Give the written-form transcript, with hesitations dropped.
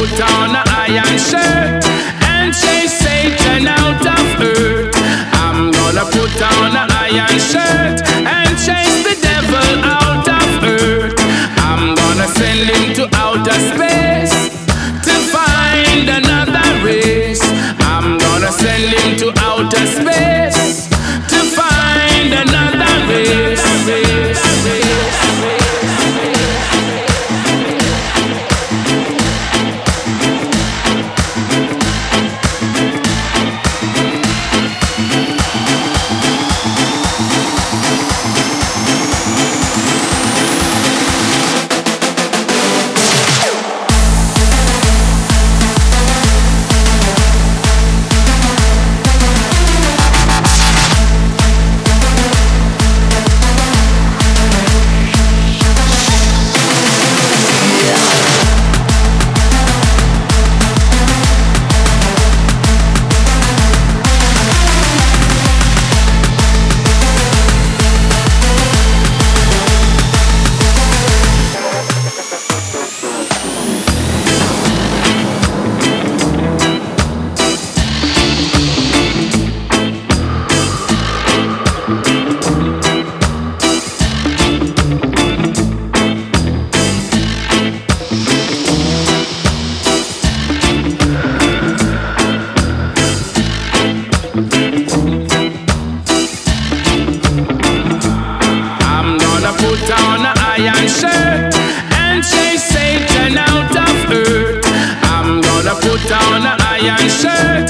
put on an iron shirt and chase Satan out of earth. I'm gonna put on an iron shirt and chase the devil out of earth. I'm gonna send him to outer space to find another race. I'm gonna send him to outer space to find another race. Put on an iron shirt and chase Satan out of earth. I'm gonna put on an iron shirt